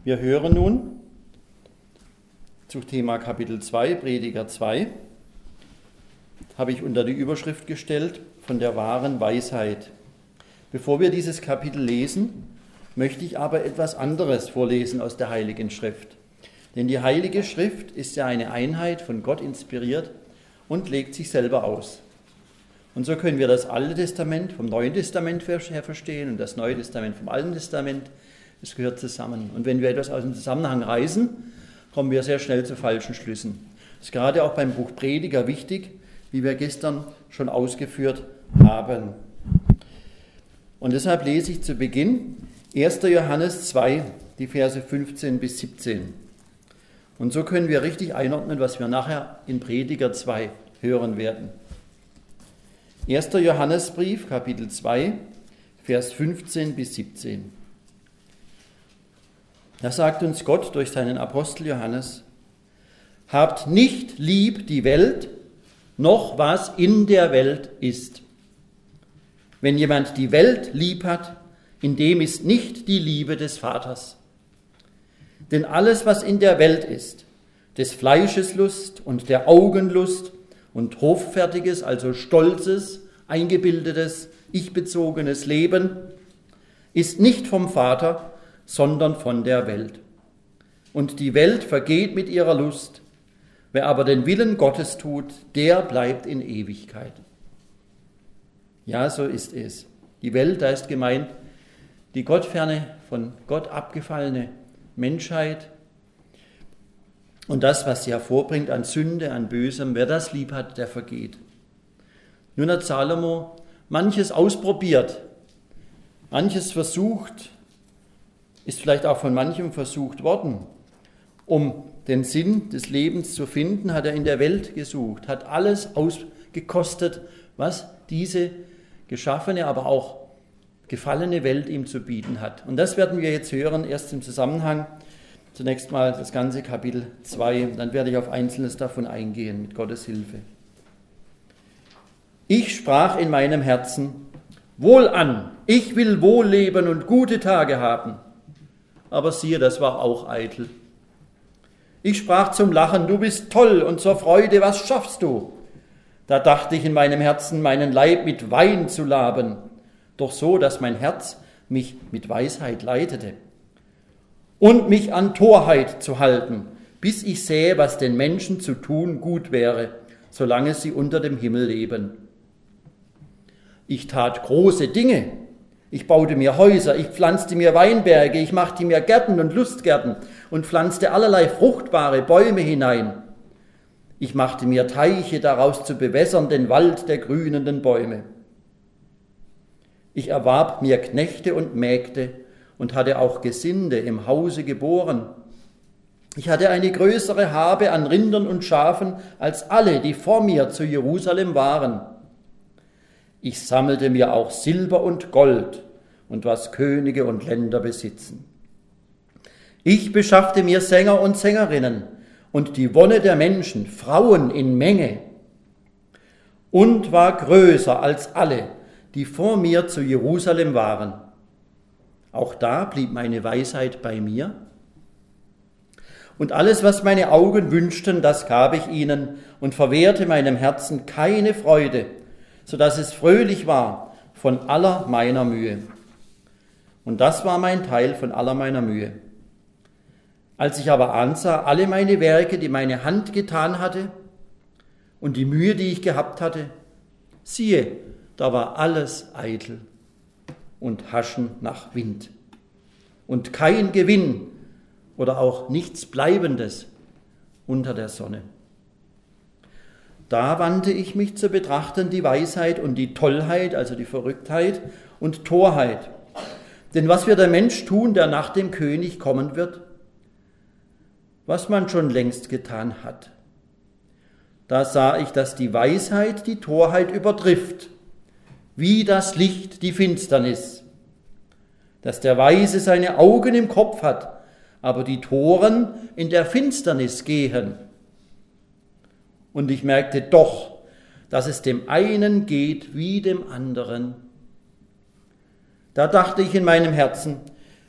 Wir hören nun zum Thema Kapitel 2, Prediger 2, habe ich unter die Überschrift gestellt, von der wahren Weisheit. Bevor wir dieses Kapitel lesen, möchte ich aber etwas anderes vorlesen aus der Heiligen Schrift. Denn die Heilige Schrift ist ja eine Einheit, von Gott inspiriert und legt sich selber aus. Und so können wir das Alte Testament vom Neuen Testament her verstehen und das Neue Testament vom Alten Testament. Es gehört zusammen. Und wenn wir etwas aus dem Zusammenhang reißen, kommen wir sehr schnell zu falschen Schlüssen. Das ist gerade auch beim Buch Prediger wichtig, wie wir gestern schon ausgeführt haben. Und deshalb lese ich zu Beginn 1. Johannes 2, die Verse 15 bis 17. Und so können wir richtig einordnen, was wir nachher in Prediger 2 hören werden. 1. Johannesbrief, Kapitel 2, Vers 15 bis 17. Da sagt uns Gott durch seinen Apostel Johannes: Habt nicht lieb die Welt, noch was in der Welt ist. Wenn jemand die Welt lieb hat, in dem ist nicht die Liebe des Vaters. Denn alles, was in der Welt ist, des Fleisches Lust und der Augenlust und hoffärtiges, also stolzes, eingebildetes, ich-bezogenes Leben, ist nicht vom Vater, sondern von der Welt. Und die Welt vergeht mit ihrer Lust. Wer aber den Willen Gottes tut, der bleibt in Ewigkeit. Ja, so ist es. Die Welt, da ist gemeint die gottferne, von Gott abgefallene Menschheit und das, was sie hervorbringt an Sünde, an Bösem. Wer das lieb hat, der vergeht. Nun hat Salomo manches ausprobiert, manches versucht, ist vielleicht auch von manchem versucht worden. Um den Sinn des Lebens zu finden, hat er in der Welt gesucht, hat alles ausgekostet, was diese geschaffene, aber auch gefallene Welt ihm zu bieten hat. Und das werden wir jetzt hören, erst im Zusammenhang. Zunächst mal das ganze Kapitel 2, dann werde ich auf Einzelnes davon eingehen, mit Gottes Hilfe. Ich sprach in meinem Herzen: Wohlan, ich will wohl leben und gute Tage haben. Aber siehe, das war auch eitel. Ich sprach zum Lachen: Du bist toll, und zur Freude: Was schaffst du? Da dachte ich in meinem Herzen, meinen Leib mit Wein zu laben, doch so, dass mein Herz mich mit Weisheit leitete und mich an Torheit zu halten, bis ich sähe, was den Menschen zu tun gut wäre, solange sie unter dem Himmel leben. Ich tat große Dinge. Ich baute mir Häuser, ich pflanzte mir Weinberge, ich machte mir Gärten und Lustgärten und pflanzte allerlei fruchtbare Bäume hinein. Ich machte mir Teiche, daraus zu bewässern den Wald der grünenden Bäume. Ich erwarb mir Knechte und Mägde und hatte auch Gesinde im Hause geboren. Ich hatte eine größere Habe an Rindern und Schafen als alle, die vor mir zu Jerusalem waren. Ich sammelte mir auch Silber und Gold und was Könige und Länder besitzen. Ich beschaffte mir Sänger und Sängerinnen und die Wonne der Menschen, Frauen in Menge, und war größer als alle, die vor mir zu Jerusalem waren. Auch da blieb meine Weisheit bei mir. Und alles, was meine Augen wünschten, das gab ich ihnen und verwehrte meinem Herzen keine Freude, sodass es fröhlich war von aller meiner Mühe. Und das war mein Teil von aller meiner Mühe. Als ich aber ansah, alle meine Werke, die meine Hand getan hatte, und die Mühe, die ich gehabt hatte, siehe, da war alles eitel und Haschen nach Wind und kein Gewinn oder auch nichts Bleibendes unter der Sonne. Da wandte ich mich zu betrachten die Weisheit und die Tollheit, also die Verrücktheit und Torheit. Denn was wird der Mensch tun, der nach dem König kommen wird? Was man schon längst getan hat. Da sah ich, dass die Weisheit die Torheit übertrifft, wie das Licht die Finsternis. Dass der Weise seine Augen im Kopf hat, aber die Toren in der Finsternis gehen. Und ich merkte doch, dass es dem einen geht wie dem anderen. Da dachte ich in meinem Herzen,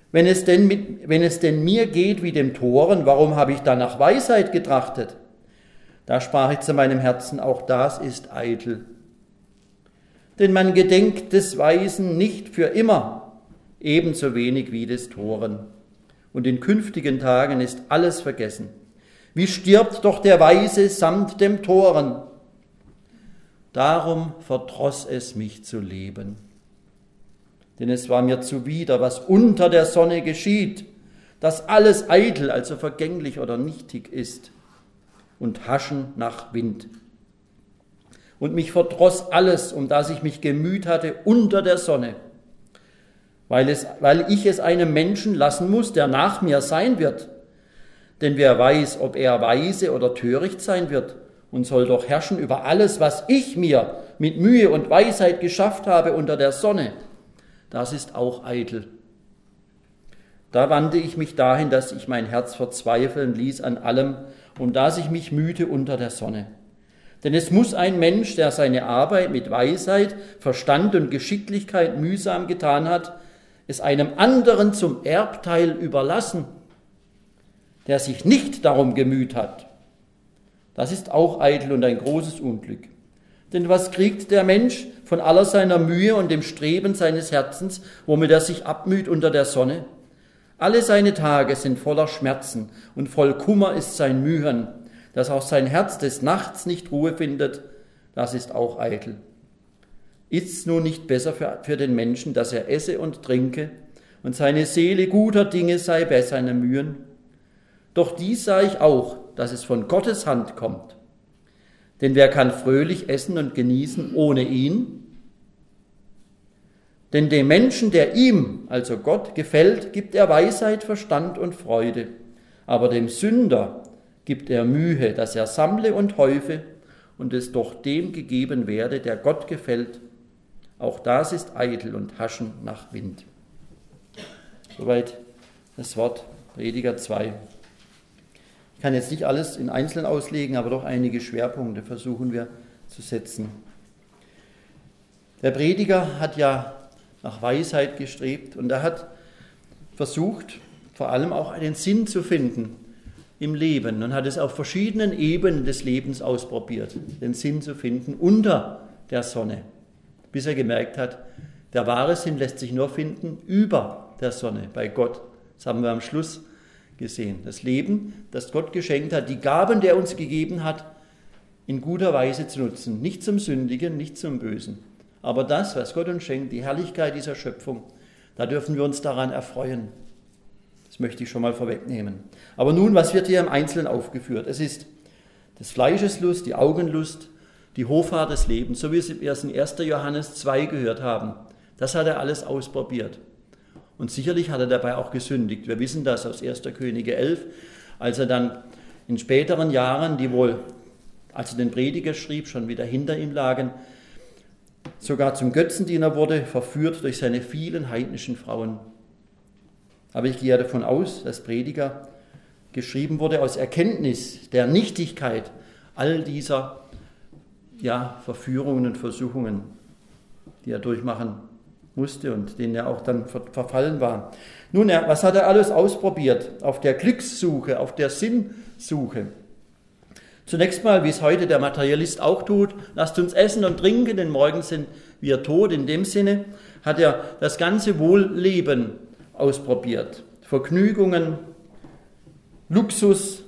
Wenn es denn mir geht wie dem Toren, warum habe ich dann nach Weisheit getrachtet? Da sprach ich zu meinem Herzen, auch das ist eitel. Denn man gedenkt des Weisen nicht für immer, ebenso wenig wie des Toren. Und in künftigen Tagen ist alles vergessen. Wie stirbt doch der Weise samt dem Toren? Darum verdross es mich zu leben. Denn es war mir zuwider, was unter der Sonne geschieht, dass alles eitel, also vergänglich oder nichtig ist und haschen nach Wind. Und mich verdross alles, um das ich mich gemüht hatte unter der Sonne, weil ich es einem Menschen lassen muss, der nach mir sein wird. Denn wer weiß, ob er weise oder töricht sein wird und soll doch herrschen über alles, was ich mir mit Mühe und Weisheit geschafft habe unter der Sonne. Das ist auch eitel. Da wandte ich mich dahin, dass ich mein Herz verzweifeln ließ an allem, um das ich mich mühte unter der Sonne. Denn es muss ein Mensch, der seine Arbeit mit Weisheit, Verstand und Geschicklichkeit mühsam getan hat, es einem anderen zum Erbteil überlassen, der sich nicht darum gemüht hat. Das ist auch eitel und ein großes Unglück. Denn was kriegt der Mensch von aller seiner Mühe und dem Streben seines Herzens, womit er sich abmüht unter der Sonne? Alle seine Tage sind voller Schmerzen und voll Kummer ist sein Mühen, dass auch sein Herz des Nachts nicht Ruhe findet, das ist auch eitel. Ist's nun nicht besser für den Menschen, dass er esse und trinke und seine Seele guter Dinge sei bei seinen Mühen? Doch dies sah ich auch, dass es von Gottes Hand kommt. Denn wer kann fröhlich essen und genießen ohne ihn? Denn dem Menschen, der ihm, also Gott, gefällt, gibt er Weisheit, Verstand und Freude. Aber dem Sünder gibt er Mühe, dass er sammle und häufe und es doch dem gegeben werde, der Gott gefällt. Auch das ist eitel und haschen nach Wind. Soweit das Wort Prediger 2. Ich kann jetzt nicht alles in Einzelnen auslegen, aber doch einige Schwerpunkte versuchen wir zu setzen. Der Prediger hat ja nach Weisheit gestrebt und er hat versucht, vor allem auch einen Sinn zu finden im Leben und hat es auf verschiedenen Ebenen des Lebens ausprobiert, den Sinn zu finden unter der Sonne, bis er gemerkt hat, der wahre Sinn lässt sich nur finden über der Sonne, bei Gott. Das haben wir am Schluss gesehen. Das Leben, das Gott geschenkt hat, die Gaben, die er uns gegeben hat, in guter Weise zu nutzen. Nicht zum Sündigen, nicht zum Bösen. Aber das, was Gott uns schenkt, die Herrlichkeit dieser Schöpfung, da dürfen wir uns daran erfreuen. Das möchte ich schon mal vorwegnehmen. Aber nun, was wird hier im Einzelnen aufgeführt? Es ist des Fleisches Lust, die Augenlust, die Hoffart des Lebens, so wie wir es in 1. Johannes 2 gehört haben. Das hat er alles ausprobiert. Und sicherlich hat er dabei auch gesündigt. Wir wissen das aus 1. Könige 11, als er dann in späteren Jahren, die wohl, als er den Prediger schrieb, schon wieder hinter ihm lagen, sogar zum Götzendiener wurde, verführt durch seine vielen heidnischen Frauen. Aber ich gehe davon aus, dass Prediger geschrieben wurde aus Erkenntnis der Nichtigkeit all dieser Verführungen und Versuchungen, die er durchmachen musste und denen er auch dann verfallen war. Nun, was hat er alles ausprobiert? Auf der Glückssuche, auf der Sinnsuche. Zunächst mal, wie es heute der Materialist auch tut, lasst uns essen und trinken, denn morgen sind wir tot. In dem Sinne hat er das ganze Wohlleben ausprobiert. Vergnügungen, Luxus,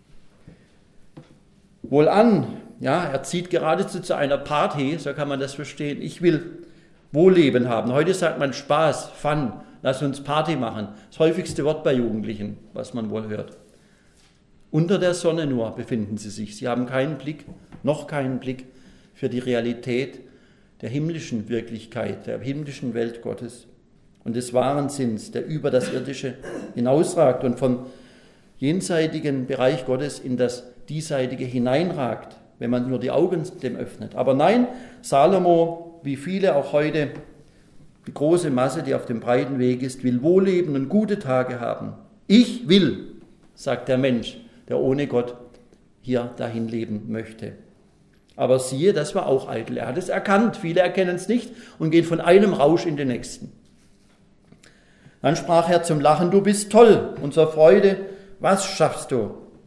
wohlan. Ja, er zieht geradezu zu einer Party, so kann man das verstehen. Ich will Wohlleben haben. Heute sagt man Spaß, Fun, lass uns Party machen. Das häufigste Wort bei Jugendlichen, was man wohl hört. Unter der Sonne nur befinden sie sich. Sie haben keinen Blick, noch keinen Blick für die Realität der himmlischen Wirklichkeit, der himmlischen Welt Gottes und des wahren Sinns, der über das Irdische hinausragt und vom jenseitigen Bereich Gottes in das Diesseitige hineinragt, wenn man nur die Augen dem öffnet. Aber nein, Salomo, wie viele auch heute, die große Masse, die auf dem breiten Weg ist, will Wohlleben und gute Tage haben. Ich will, sagt der Mensch, der ohne Gott hier dahin leben möchte. Aber siehe, das war auch eitel. Er hat es erkannt, viele erkennen es nicht und gehen von einem Rausch in den nächsten. Dann sprach er zum Lachen, du bist toll, und zur Freude, was schaffst du?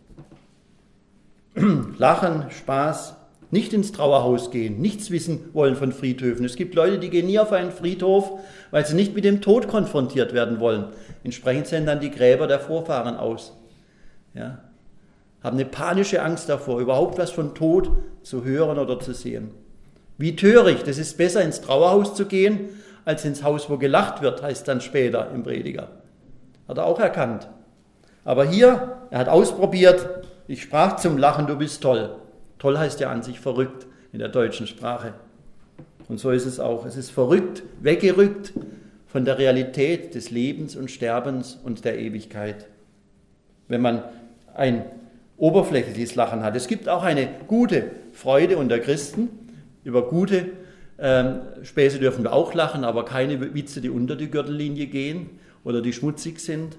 Lachen, Spaß, nicht ins Trauerhaus gehen, nichts wissen wollen von Friedhöfen. Es gibt Leute, die gehen nie auf einen Friedhof, weil sie nicht mit dem Tod konfrontiert werden wollen. Entsprechend sehen dann die Gräber der Vorfahren aus. Ja, haben eine panische Angst davor, überhaupt was von Tod zu hören oder zu sehen. Wie töricht, es ist besser ins Trauerhaus zu gehen, als ins Haus, wo gelacht wird, heißt dann später im Prediger. Hat er auch erkannt. Aber hier, er hat ausprobiert, ich sprach zum Lachen, du bist toll. Toll heißt ja an sich verrückt in der deutschen Sprache. Und so ist es auch. Es ist verrückt, weggerückt von der Realität des Lebens und Sterbens und der Ewigkeit. Wenn man ein oberflächliches Lachen hat. Es gibt auch eine gute Freude unter Christen. Über gute Späße dürfen wir auch lachen, aber keine Witze, die unter die Gürtellinie gehen oder die schmutzig sind.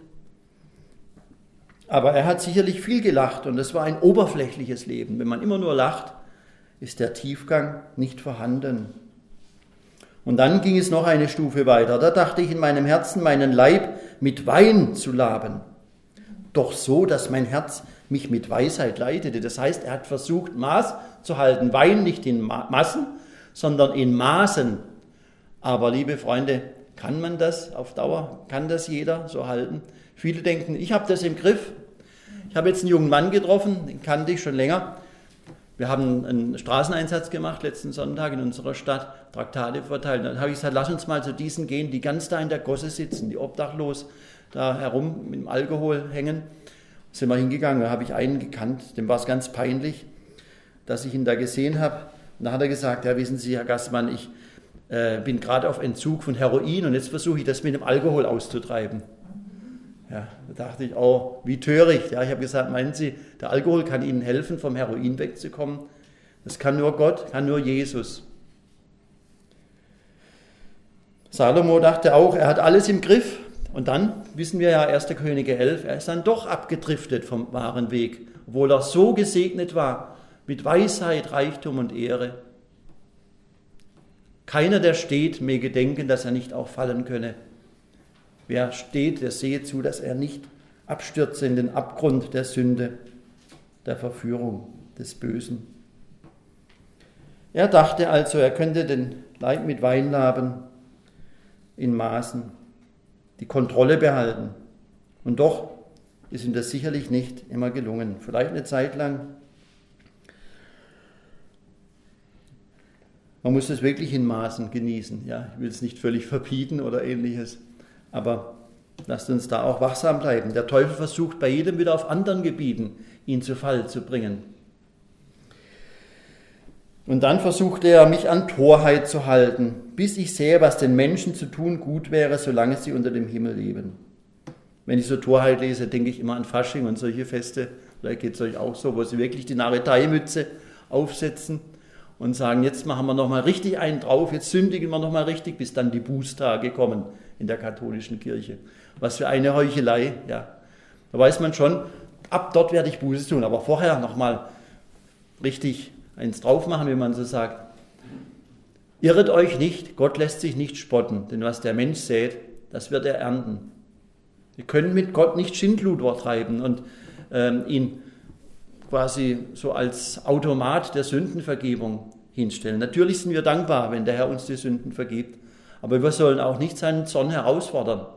Aber er hat sicherlich viel gelacht und es war ein oberflächliches Leben. Wenn man immer nur lacht, ist der Tiefgang nicht vorhanden. Und dann ging es noch eine Stufe weiter. Da dachte ich in meinem Herzen, meinen Leib mit Wein zu laben. Doch so, dass mein Herz mich mit Weisheit leitete. Das heißt, er hat versucht, Maß zu halten. Wein nicht in Massen, sondern in Maßen. Aber liebe Freunde, kann man das auf Dauer? Kann das jeder so halten? Viele denken, ich habe das im Griff. Ich habe jetzt einen jungen Mann getroffen, den kannte ich schon länger. Wir haben einen Straßeneinsatz gemacht letzten Sonntag in unserer Stadt, Traktate verteilt. Dann habe ich gesagt, lass uns mal zu diesen gehen, die ganz da in der Gosse sitzen, die obdachlos da herum mit dem Alkohol hängen. Sind wir hingegangen, da habe ich einen gekannt, dem war es ganz peinlich, dass ich ihn da gesehen habe. Und da hat er gesagt, ja, wissen Sie, Herr Gassmann, ich bin gerade auf Entzug von Heroin und jetzt versuche ich das mit dem Alkohol auszutreiben. Ja, da dachte ich, oh, wie töricht. Ja, ich habe gesagt, meinen Sie, der Alkohol kann Ihnen helfen, vom Heroin wegzukommen? Das kann nur Gott, kann nur Jesus. Salomo dachte auch, er hat alles im Griff. Und dann, wissen wir ja, 1. Könige 11, er ist dann doch abgedriftet vom wahren Weg, obwohl er so gesegnet war, mit Weisheit, Reichtum und Ehre. Keiner, der steht, mehr gedenken, dass er nicht auch fallen könne. Wer steht, der sehe zu, dass er nicht abstürze in den Abgrund der Sünde, der Verführung, des Bösen. Er dachte also, er könnte den Leib mit Wein laben, in Maßen, die Kontrolle behalten. Und doch ist ihm das sicherlich nicht immer gelungen. Vielleicht eine Zeit lang. Man muss es wirklich in Maßen genießen. Ja, ich will es nicht völlig verbieten oder Ähnliches. Aber lasst uns da auch wachsam bleiben. Der Teufel versucht bei jedem wieder auf anderen Gebieten, ihn zu Fall zu bringen. Und dann versuchte er, mich an Torheit zu halten, bis ich sehe, was den Menschen zu tun gut wäre, solange sie unter dem Himmel leben. Wenn ich so Torheit lese, denke ich immer an Fasching und solche Feste. Vielleicht geht es euch auch so, wo sie wirklich die Narreteimütze aufsetzen und sagen, jetzt machen wir nochmal richtig einen drauf, jetzt sündigen wir nochmal richtig, bis dann die Bußtage kommen in der katholischen Kirche. Was für eine Heuchelei, ja. Da weiß man schon, ab dort werde ich Buße tun, aber vorher nochmal richtig eins drauf machen, wie man so sagt. Irret euch nicht, Gott lässt sich nicht spotten, denn was der Mensch sät, das wird er ernten. Wir können mit Gott nicht Schindluder treiben und ihn quasi so als Automat der Sündenvergebung hinstellen. Natürlich sind wir dankbar, wenn der Herr uns die Sünden vergibt, aber wir sollen auch nicht seinen Zorn herausfordern.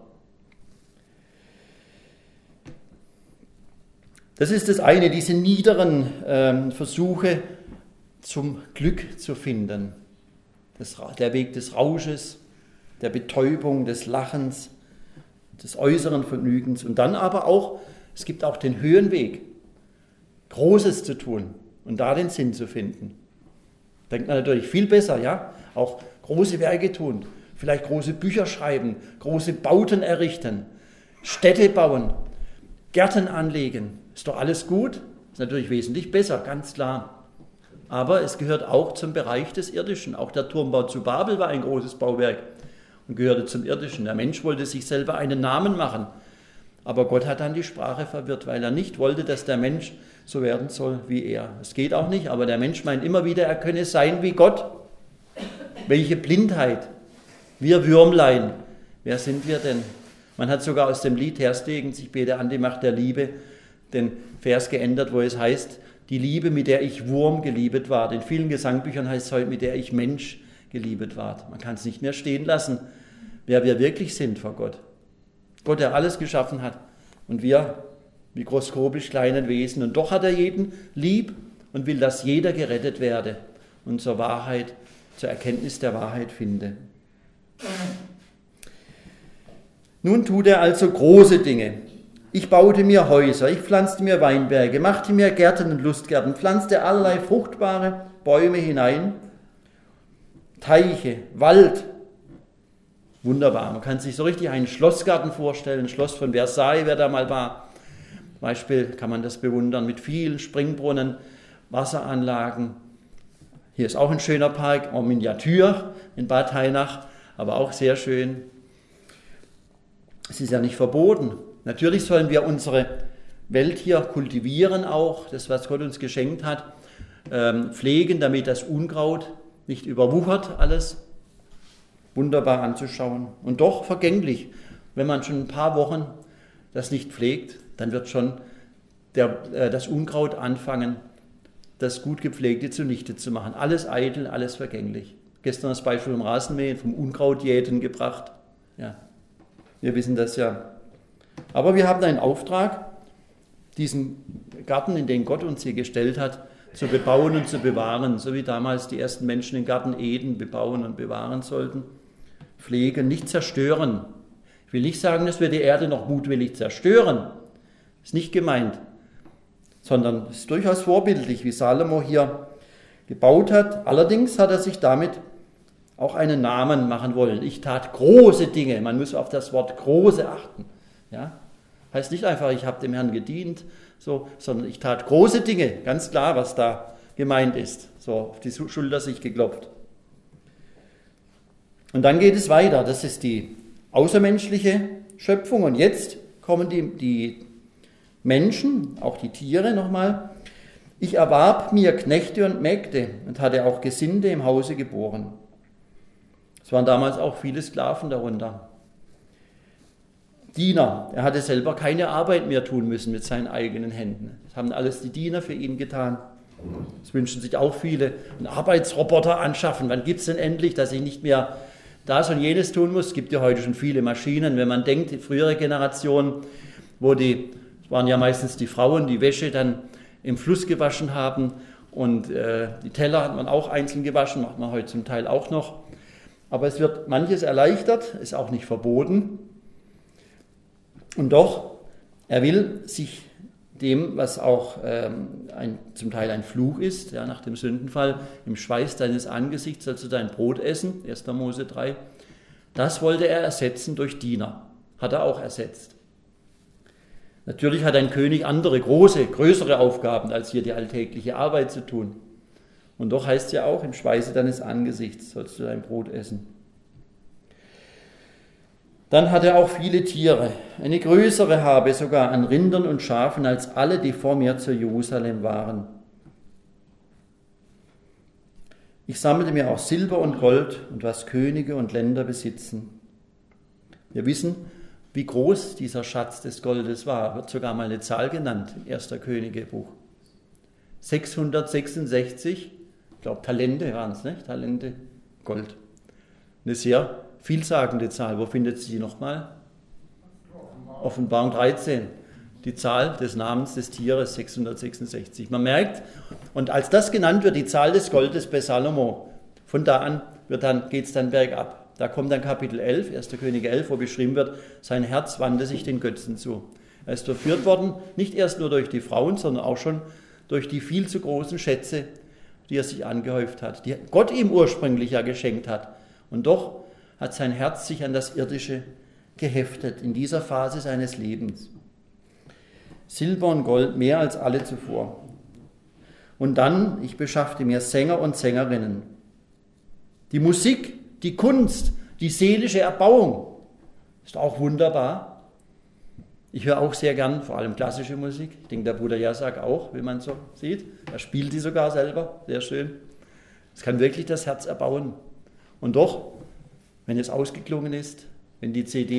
Das ist das eine, diese niederen Versuche zum Glück zu finden. Der Weg des Rausches, der Betäubung, des Lachens, des äußeren Vergnügens und dann aber auch, es gibt auch den Höhenweg, Großes zu tun und da den Sinn zu finden. Denkt man natürlich viel besser, ja, auch große Werke tun, vielleicht große Bücher schreiben, große Bauten errichten, Städte bauen, Gärten anlegen. Ist doch alles gut, ist natürlich wesentlich besser, ganz klar. Aber es gehört auch zum Bereich des Irdischen. Auch der Turmbau zu Babel war ein großes Bauwerk und gehörte zum Irdischen. Der Mensch wollte sich selber einen Namen machen. Aber Gott hat dann die Sprache verwirrt, weil er nicht wollte, dass der Mensch so werden soll wie er. Es geht auch nicht, aber der Mensch meint immer wieder, er könne sein wie Gott. Welche Blindheit. Wir Würmlein, wer sind wir denn? Man hat sogar aus dem Lied Herstegens, ich bete an die Macht der Liebe, den Vers geändert, wo es heißt, die Liebe, mit der ich Wurm geliebet ward. In vielen Gesangbüchern heißt es heute, mit der ich Mensch geliebet ward. Man kann es nicht mehr stehen lassen, wer wir wirklich sind vor Gott. Gott, der alles geschaffen hat. Und wir, wie mikroskopisch kleinen Wesen. Und doch hat er jeden lieb und will, dass jeder gerettet werde und zur Wahrheit, zur Erkenntnis der Wahrheit finde. Nun tut er also große Dinge. Ich baute mir Häuser, ich pflanzte mir Weinberge, machte mir Gärten und Lustgärten, pflanzte allerlei fruchtbare Bäume hinein, Teiche, Wald. Wunderbar, man kann sich so richtig einen Schlossgarten vorstellen, ein Schloss von Versailles, wer da mal war. Zum Beispiel kann man das bewundern mit vielen Springbrunnen, Wasseranlagen. Hier ist auch ein schöner Park, en Miniatur in Bad Hainach, aber auch sehr schön. Es ist ja nicht verboten. Natürlich sollen wir unsere Welt hier kultivieren auch, das, was Gott uns geschenkt hat, pflegen, damit das Unkraut nicht überwuchert alles. Wunderbar anzuschauen. Und doch vergänglich. Wenn man schon ein paar Wochen das nicht pflegt, dann wird schon das Unkraut anfangen, das gut gepflegte zunichte zu machen. Alles eitel, alles vergänglich. Gestern das Beispiel vom Rasenmähen, vom Unkrautjäten gebracht. Ja, wir wissen das ja. Aber wir haben einen Auftrag, diesen Garten, in den Gott uns hier gestellt hat, zu bebauen und zu bewahren, so wie damals die ersten Menschen den Garten Eden bebauen und bewahren sollten. Pflegen, nicht zerstören. Ich will nicht sagen, dass wir die Erde noch mutwillig zerstören. Ist nicht gemeint. Sondern es ist durchaus vorbildlich, wie Salomo hier gebaut hat. Allerdings hat er sich damit auch einen Namen machen wollen. Ich tat große Dinge. Man muss auf das Wort große achten. Ja? Heißt nicht einfach, ich habe dem Herrn gedient, so, sondern ich tat große Dinge. Ganz klar, was da gemeint ist. So auf die Schulter sich geklopft. Und dann geht es weiter. Das ist die außermenschliche Schöpfung. Und jetzt kommen die Menschen, auch die Tiere nochmal. Ich erwarb mir Knechte und Mägde und hatte auch Gesinde im Hause geboren. Es waren damals auch viele Sklaven darunter. Diener, er hatte selber keine Arbeit mehr tun müssen mit seinen eigenen Händen. Das haben alles die Diener für ihn getan. Das wünschen sich auch viele. Einen Arbeitsroboter anschaffen. Wann gibt es denn endlich, dass ich nicht mehr das und jenes tun muss? Es gibt ja heute schon viele Maschinen. Wenn man denkt, die frühere Generation, es waren ja meistens die Frauen, die Wäsche dann im Fluss gewaschen haben und die Teller hat man auch einzeln gewaschen, macht man heute zum Teil auch noch. Aber es wird manches erleichtert, ist auch nicht verboten. Und doch, er will sich dem, was auch zum Teil ein Fluch ist, ja, nach dem Sündenfall, im Schweiß deines Angesichts sollst du dein Brot essen, 1. Mose 3, das wollte er ersetzen durch Diener, hat er auch ersetzt. Natürlich hat ein König andere, größere Aufgaben, als hier die alltägliche Arbeit zu tun. Und doch heißt es ja auch, im Schweiße deines Angesichts sollst du dein Brot essen. Dann hat er auch viele Tiere, eine größere Habe sogar an Rindern und Schafen als alle, die vor mir zu Jerusalem waren. Ich sammelte mir auch Silber und Gold und was Könige und Länder besitzen. Wir wissen, wie groß dieser Schatz des Goldes war, wird sogar mal eine Zahl genannt im 1. Königebuch. 666, ich glaube Talente waren es, nicht? Talente Gold. Eine sehr vielsagende Zahl. Wo findet sie nochmal? Offenbarung 13. Die Zahl des Namens des Tieres 666. Man merkt, und als das genannt wird, die Zahl des Goldes bei Salomo, von da an geht es dann bergab. Da kommt dann Kapitel 11, 1. Könige 11, wo beschrieben wird, sein Herz wandte sich den Götzen zu. Er ist verführt worden, nicht erst nur durch die Frauen, sondern auch schon durch die viel zu großen Schätze, die er sich angehäuft hat, die Gott ihm ursprünglich ja geschenkt hat. Und doch hat sein Herz sich an das Irdische geheftet in dieser Phase seines Lebens. Silber und Gold mehr als alle zuvor. Und dann, ich beschaffte mir Sänger und Sängerinnen. Die Musik, die Kunst, die seelische Erbauung ist auch wunderbar. Ich höre auch sehr gern, vor allem klassische Musik. Ich denke, der Bruder Jasak auch, wie man so sieht. Er spielt die sogar selber, sehr schön. Es kann wirklich das Herz erbauen. Und doch, wenn es ausgeklungen ist, wenn die CD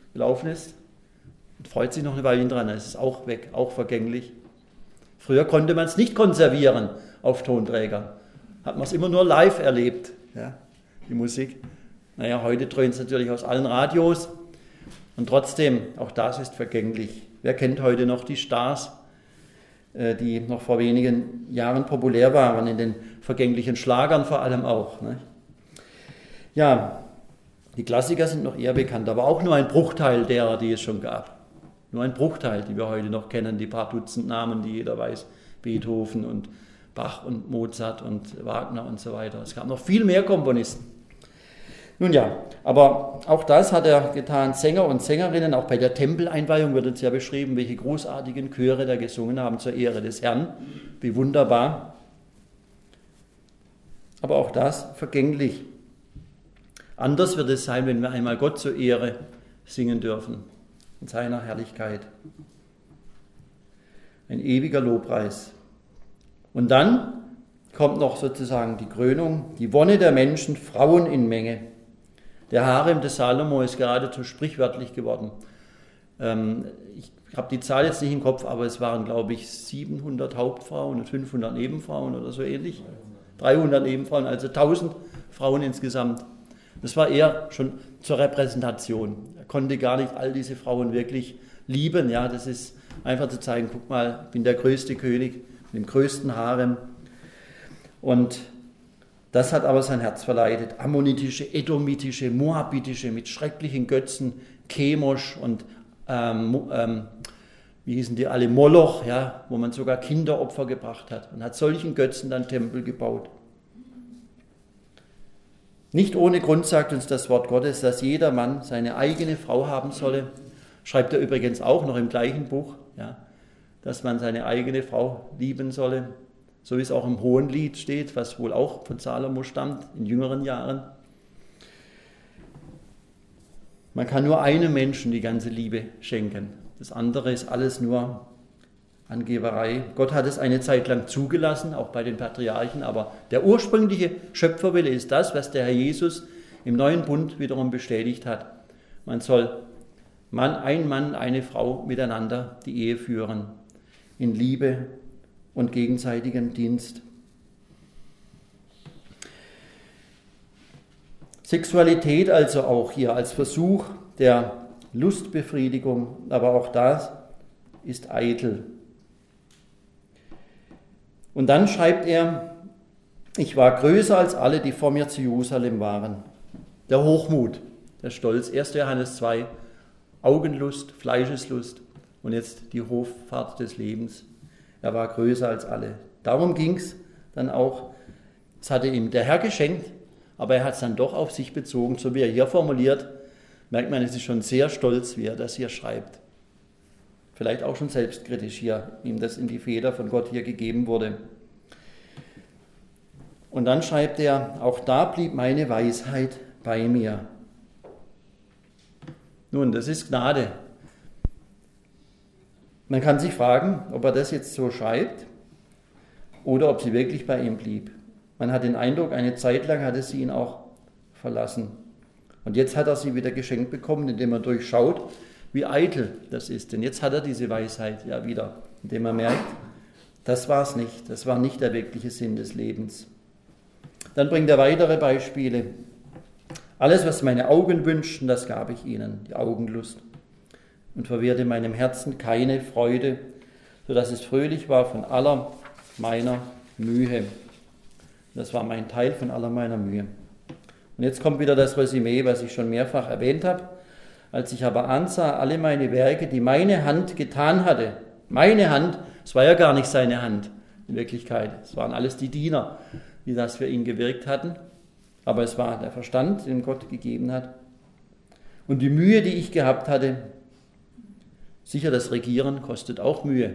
gelaufen ist und freut sich noch eine Weile dran, dann ist es auch weg, auch vergänglich. Früher konnte man es nicht konservieren auf Tonträgern. Hat man es immer nur live erlebt, ja, die Musik. Naja, heute dröhnt es natürlich aus allen Radios und trotzdem, auch das ist vergänglich. Wer kennt heute noch die Stars, die noch vor wenigen Jahren populär waren, in den vergänglichen Schlagern vor allem auch. Ne? Ja, die Klassiker sind noch eher bekannt, aber auch nur ein Bruchteil derer, die es schon gab. Nur ein Bruchteil, die wir heute noch kennen, die paar Dutzend Namen, die jeder weiß, Beethoven und Bach und Mozart und Wagner und so weiter. Es gab noch viel mehr Komponisten. Nun ja, aber auch das hat er getan. Sänger und Sängerinnen, auch bei der Tempeleinweihung wird uns ja beschrieben, welche großartigen Chöre da gesungen haben zur Ehre des Herrn. Wie wunderbar. Aber auch das vergänglich. Anders wird es sein, wenn wir einmal Gott zur Ehre singen dürfen, in seiner Herrlichkeit. Ein ewiger Lobpreis. Und dann kommt noch sozusagen die Krönung, die Wonne der Menschen, Frauen in Menge. Der Harem des Salomo ist geradezu sprichwörtlich geworden. Ich habe die Zahl jetzt nicht im Kopf, aber es waren, glaube ich, 700 Hauptfrauen und 500 Nebenfrauen oder so ähnlich. 300 Nebenfrauen, also 1000 Frauen insgesamt. Das war eher schon zur Repräsentation. Er konnte gar nicht all diese Frauen wirklich lieben. Ja, das ist einfach zu zeigen, guck mal, ich bin der größte König mit dem größten Harem. Und das hat aber sein Herz verleitet. Ammonitische, edomitische, moabitische mit schrecklichen Götzen, Chemosh und wie hießen die alle, Moloch, ja, wo man sogar Kinderopfer gebracht hat und hat solchen Götzen dann Tempel gebaut. Nicht ohne Grund sagt uns das Wort Gottes, dass jeder Mann seine eigene Frau haben solle. Schreibt er übrigens auch noch im gleichen Buch, ja, dass man seine eigene Frau lieben solle. So wie es auch im Hohenlied steht, was wohl auch von Salomo stammt, in jüngeren Jahren. Man kann nur einem Menschen die ganze Liebe schenken. Das andere ist alles nur Angeberei. Gott hat es eine Zeit lang zugelassen, auch bei den Patriarchen, aber der ursprüngliche Schöpferwille ist das, was der Herr Jesus im neuen Bund wiederum bestätigt hat. Man soll ein Mann, eine Frau miteinander die Ehe führen, in Liebe und gegenseitigem Dienst. Sexualität also auch hier als Versuch der Lustbefriedigung, aber auch das ist eitel. Und dann schreibt er, ich war größer als alle, die vor mir zu Jerusalem waren. Der Hochmut, der Stolz, 1. Johannes 2, Augenlust, Fleischeslust und jetzt die Hoffart des Lebens. Er war größer als alle. Darum ging es dann auch, es hatte ihm der Herr geschenkt, aber er hat es dann doch auf sich bezogen, so wie er hier formuliert, merkt man, es ist schon sehr stolz, wie er das hier schreibt. Vielleicht auch schon selbstkritisch hier, ihm das in die Feder von Gott hier gegeben wurde. Und dann schreibt er, auch da blieb meine Weisheit bei mir. Nun, das ist Gnade. Man kann sich fragen, ob er das jetzt so schreibt oder ob sie wirklich bei ihm blieb. Man hat den Eindruck, eine Zeit lang hatte sie ihn auch verlassen. Und jetzt hat er sie wieder geschenkt bekommen, indem er durchschaut, wie eitel das ist. Denn jetzt hat er diese Weisheit ja wieder, indem er merkt, das war es nicht. Das war nicht der wirkliche Sinn des Lebens. Dann bringt er weitere Beispiele. Alles, was meine Augen wünschten, das gab ich ihnen, die Augenlust. Und verwehrte meinem Herzen keine Freude, sodass es fröhlich war von aller meiner Mühe. Das war mein Teil von aller meiner Mühe. Und jetzt kommt wieder das Resümee, was ich schon mehrfach erwähnt habe. Als ich aber ansah, alle meine Werke, die meine Hand getan hatte, meine Hand, es war ja gar nicht seine Hand in Wirklichkeit, es waren alles die Diener, die das für ihn gewirkt hatten, aber es war der Verstand, den Gott gegeben hat. Und die Mühe, die ich gehabt hatte, sicher, das Regieren kostet auch Mühe.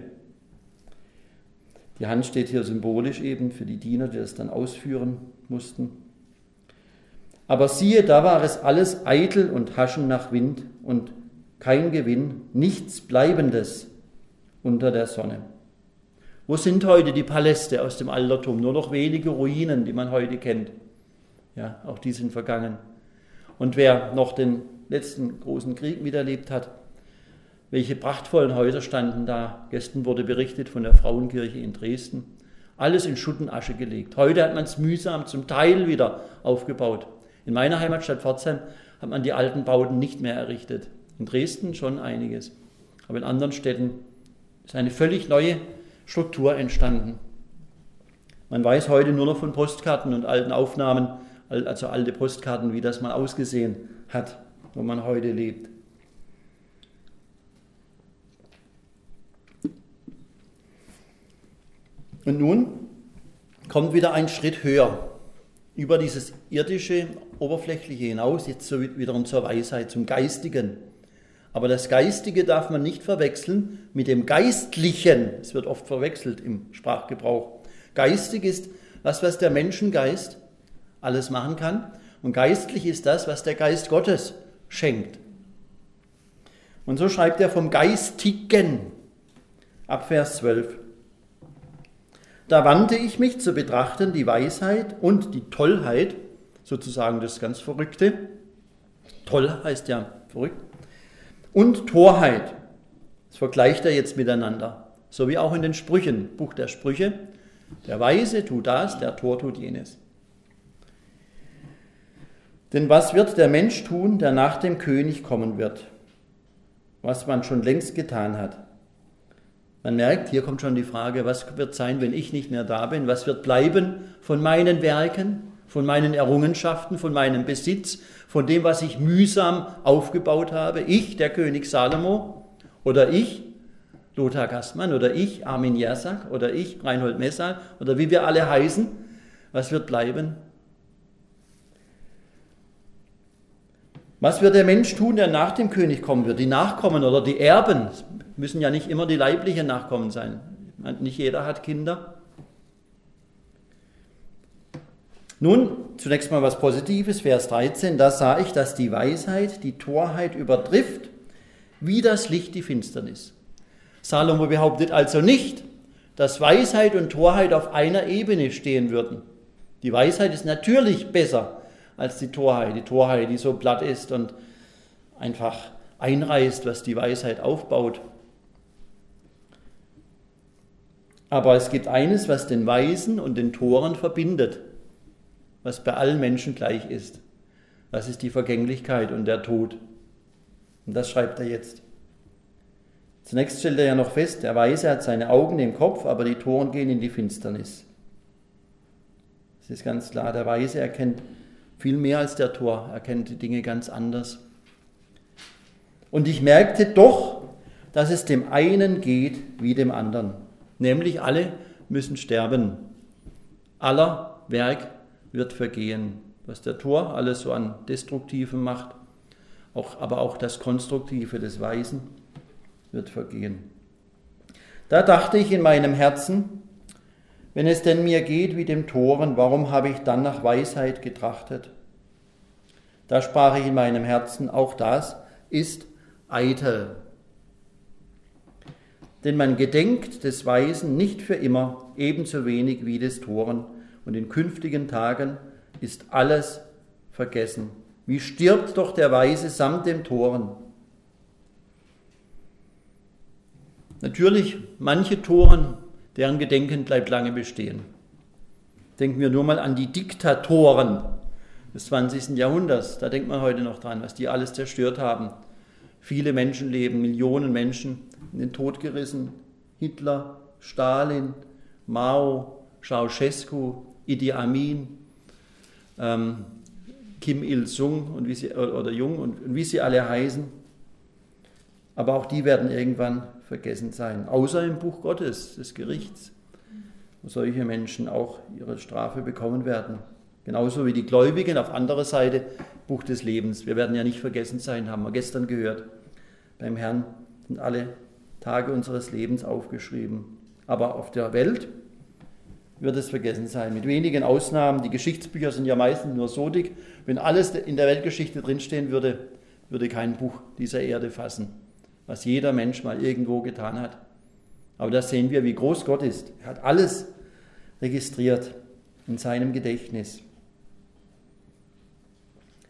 Die Hand steht hier symbolisch eben für die Diener, die das dann ausführen mussten. Aber siehe, da war es alles eitel und Haschen nach Wind und kein Gewinn, nichts Bleibendes unter der Sonne. Wo sind heute die Paläste aus dem Altertum? Nur noch wenige Ruinen, die man heute kennt. Ja, auch die sind vergangen. Und wer noch den letzten großen Krieg miterlebt hat. Welche prachtvollen Häuser standen da. Gestern wurde berichtet von der Frauenkirche in Dresden. Alles in Schutt und Asche gelegt. Heute hat man es mühsam zum Teil wieder aufgebaut. In meiner Heimatstadt Pforzheim hat man die alten Bauten nicht mehr errichtet. In Dresden schon einiges. Aber in anderen Städten ist eine völlig neue Struktur entstanden. Man weiß heute nur noch von Postkarten und alten Aufnahmen, also alte Postkarten, wie das mal ausgesehen hat, wo man heute lebt. Und nun kommt wieder ein Schritt höher, über dieses irdische, oberflächliche hinaus, jetzt so wiederum zur Weisheit, zum Geistigen. Aber das Geistige darf man nicht verwechseln mit dem Geistlichen. Es wird oft verwechselt im Sprachgebrauch. Geistig ist das, was der Menschengeist alles machen kann. Und geistlich ist das, was der Geist Gottes schenkt. Und so schreibt er vom Geistigen ab Vers 12. Da wandte ich mich zu betrachten die Weisheit und die Tollheit, sozusagen das ganz Verrückte. Toll heißt ja verrückt. Und Torheit. Das vergleicht er jetzt miteinander. So wie auch in den Sprüchen, Buch der Sprüche. Der Weise tut das, der Tor tut jenes. Denn was wird der Mensch tun, der nach dem König kommen wird? Was man schon längst getan hat. Man merkt, hier kommt schon die Frage, was wird sein, wenn ich nicht mehr da bin? Was wird bleiben von meinen Werken, von meinen Errungenschaften, von meinem Besitz, von dem, was ich mühsam aufgebaut habe? Ich, der König Salomo, oder ich, Lothar Gastmann, oder ich, Armin Jersak, oder ich, Reinhold Messal, oder wie wir alle heißen. Was wird bleiben? Was wird der Mensch tun, der nach dem König kommen wird? Die Nachkommen oder die Erben müssen ja nicht immer die leiblichen Nachkommen sein. Nicht jeder hat Kinder. Nun, zunächst mal was Positives, Vers 13. Da sah ich, dass die Weisheit die Torheit übertrifft, wie das Licht die Finsternis. Salomo behauptet also nicht, dass Weisheit und Torheit auf einer Ebene stehen würden. Die Weisheit ist natürlich besser als die Torheit, die so platt ist und einfach einreißt, was die Weisheit aufbaut. Aber es gibt eines, was den Weisen und den Toren verbindet, was bei allen Menschen gleich ist. Das ist die Vergänglichkeit und der Tod. Und das schreibt er jetzt. Zunächst stellt er ja noch fest, der Weise hat seine Augen im Kopf, aber die Toren gehen in die Finsternis. Es ist ganz klar, der Weise erkennt viel mehr als der Tor, erkennt die Dinge ganz anders. Und ich merkte doch, dass es dem einen geht wie dem anderen. Nämlich alle müssen sterben. Aller Werk wird vergehen. Was der Tor alles so an Destruktivem macht, aber auch das Konstruktive des Weisen wird vergehen. Da dachte ich in meinem Herzen, wenn es denn mir geht wie dem Toren, warum habe ich dann nach Weisheit getrachtet? Da sprach ich in meinem Herzen, auch das ist eitel. Denn man gedenkt des Weisen nicht für immer, ebenso wenig wie des Toren, und in künftigen Tagen ist alles vergessen. Wie stirbt doch der Weise samt dem Toren? Natürlich, manche Toren, deren Gedenken bleibt lange bestehen. Denken wir nur mal an die Diktatoren des 20. Jahrhunderts. Da denkt man heute noch dran, was die alles zerstört haben. Viele Menschenleben, Millionen Menschen in den Tod gerissen. Hitler, Stalin, Mao, Ceausescu, Idi Amin, Kim Il-sung und Jung und wie sie alle heißen. Aber auch die werden irgendwann vergessen sein, außer im Buch Gottes, des Gerichts, wo solche Menschen auch ihre Strafe bekommen werden. Genauso wie die Gläubigen auf anderer Seite, Buch des Lebens. Wir werden ja nicht vergessen sein, haben wir gestern gehört. Beim Herrn sind alle Tage unseres Lebens aufgeschrieben. Aber auf der Welt wird es vergessen sein, mit wenigen Ausnahmen. Die Geschichtsbücher sind ja meistens nur so dick. Wenn alles in der Weltgeschichte drinstehen würde, würde kein Buch dieser Erde fassen, was jeder Mensch mal irgendwo getan hat. Aber da sehen wir, wie groß Gott ist. Er hat alles registriert in seinem Gedächtnis.